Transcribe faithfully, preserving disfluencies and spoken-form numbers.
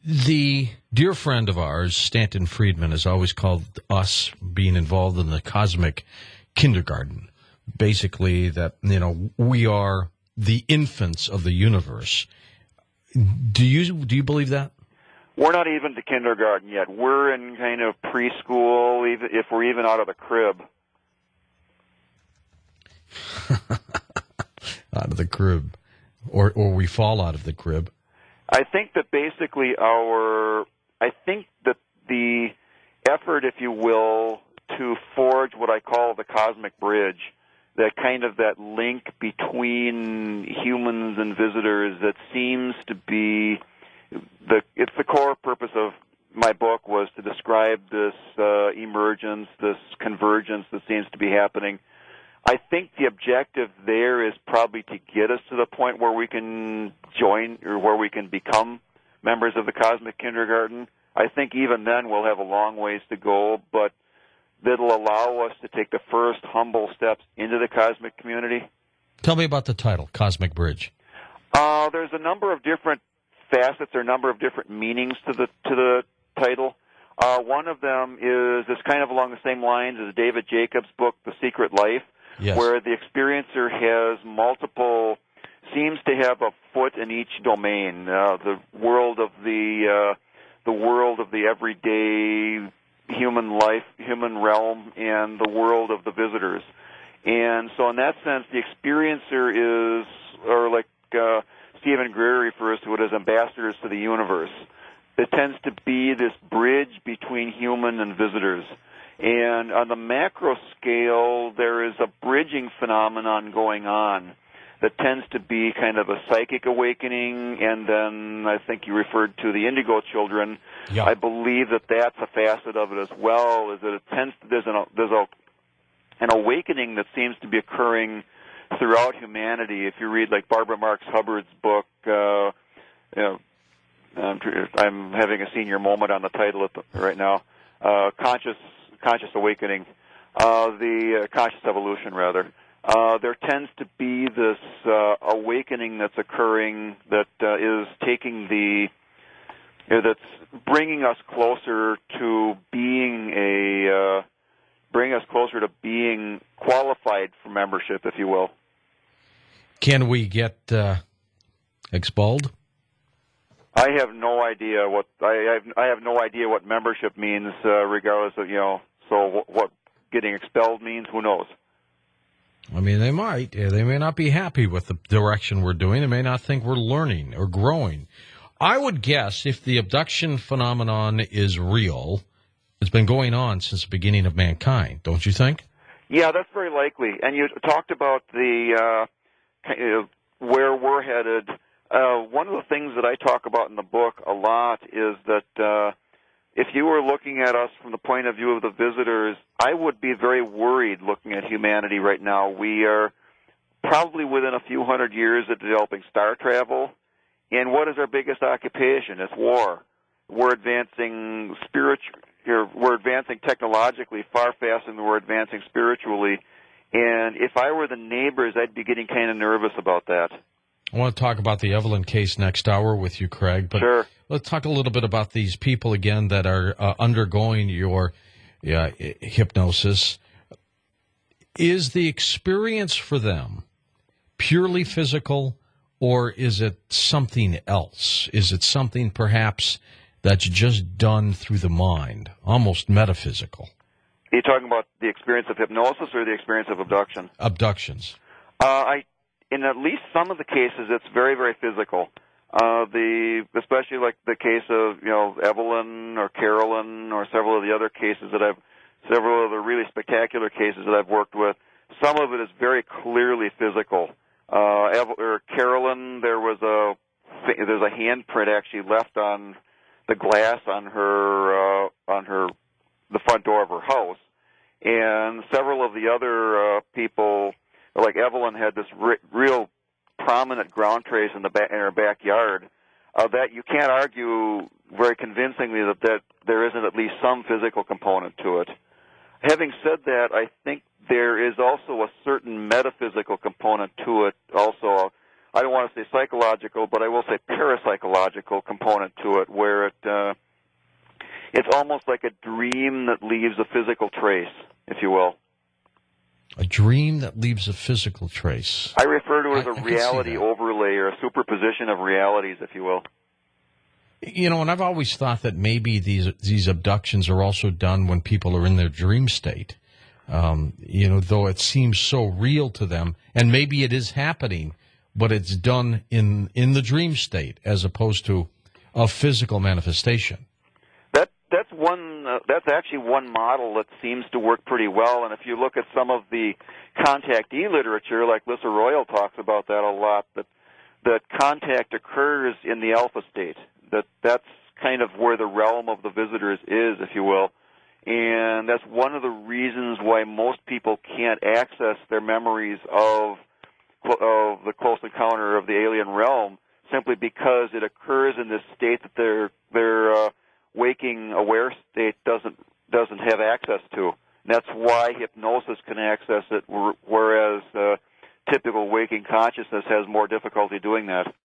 The dear friend of ours, Stanton Friedman, has always called us being involved in the cosmic kindergarten. Basically, that, you know, we are the infants of the universe. Do you do you believe that? We're not even to kindergarten yet. We're in kind of preschool, even if we're even out of the crib. Out of the crib. Or or we fall out of the crib. I think that basically our, I think that the effort, if you will, to forge what I call the cosmic bridge, that kind of that link between humans and visitors that seems to be, the it's the core purpose of my book was to describe this uh, emergence, this convergence that seems to be happening. I think the objective there is probably to get us to the point where we can join or where we can become members of the cosmic kindergarten. I think even then we'll have a long ways to go, but that'll allow us to take the first humble steps into the cosmic community. Tell me about the title, Cosmic Bridge. Uh, there's a number of different facets or a number of different meanings to the to the title. Uh, one of them is is kind of along the same lines as David Jacobs' book, The Secret Life. Yes. Where the experiencer has multiple, seems to have a foot in each domain. Uh, the world of the uh, the world of the everyday human life, human realm, and the world of the visitors. And so, in that sense, the experiencer is, or like uh, Stephen Greer refers to it as ambassadors to the universe. It tends to be this bridge between human and visitors. And on the macro scale, there is a bridging phenomenon going on that tends to be kind of a psychic awakening, and then I think you referred to the indigo children. Yeah. I believe that that's a facet of it as well, is that it tends to, there's, an, there's a, an awakening that seems to be occurring throughout humanity. If you read like Barbara Marx Hubbard's book, uh, you know, I'm, I'm having a senior moment on the title at the, right now, uh, Conscious Conscious Awakening, uh, the uh, Conscious Evolution, rather. Uh, there tends to be this uh, awakening that's occurring that uh, is taking the, you know, that's bringing us closer to being a, uh, bringing us closer to being qualified for membership, if you will. Can we get uh, expelled? I have no idea what I have. I have no idea what membership means, uh, regardless of you know. So what getting expelled means, who knows? I mean, they might. They may not be happy with the direction we're doing. They may not think we're learning or growing. I would guess if the abduction phenomenon is real, it's been going on since the beginning of mankind, don't you think? Yeah, that's very likely. And you talked about the uh, where we're headed. Uh, one of the things that I talk about in the book a lot is that uh, if you were looking at us from the point of view of the visitors, I would be very worried looking at humanity right now. We are probably within a few hundred years of developing star travel. And what is our biggest occupation? It's war. We're advancing spiritually. We're advancing technologically far faster than we're advancing spiritually. And if I were the neighbors, I'd be getting kind of nervous about that. I want to talk about the Evelyn case next hour with you, Craig. But sure. Let's talk a little bit about these people again that are uh, undergoing your uh, hypnosis. Is the experience for them purely physical, or is it something else? Is it something perhaps that's just done through the mind, almost metaphysical? Are you talking about the experience of hypnosis or the experience of abduction? Abductions. Uh, I. In at least some of the cases, it's very, very physical. Uh, the especially like the case of you know Evelyn or Carolyn or several of the other cases that I've, several of the really spectacular cases that I've worked with. Some of it is very clearly physical. Uh, Evel, or Carolyn, there was a there's a handprint actually left on the glass on her uh, on her the front door of her house, and several of the other uh, people. Like Evelyn had this re- real prominent ground trace in the ba- in her backyard uh, that you can't argue very convincingly that, that there isn't at least some physical component to it. Having said that, I think there is also a certain metaphysical component to it also. I don't want to say psychological, but I will say parapsychological component to it, where it uh, it's almost like a dream that leaves a physical trace, if you will. A dream that leaves a physical trace. I refer to it as I, a I reality overlay or a superposition of realities, if you will. You know, and I've always thought that maybe these these abductions are also done when people are in their dream state. Um, you know, though it seems so real to them, and maybe it is happening, but it's done in in the dream state as opposed to a physical manifestation. That that's one. Uh, that's actually one model that seems to work pretty well. And if you look at some of the contactee literature, like Lissa Royal talks about that a lot, that that contact occurs in the alpha state. That that's kind of where the realm of the visitors is, if you will. And that's one of the reasons why most people can't access their memories of of the close encounter of the alien realm, simply because it occurs in this state that their their uh, waking aware state doesn't doesn't have access to. And that's why hypnosis can access it, whereas uh, typical waking consciousness has more difficulty doing that.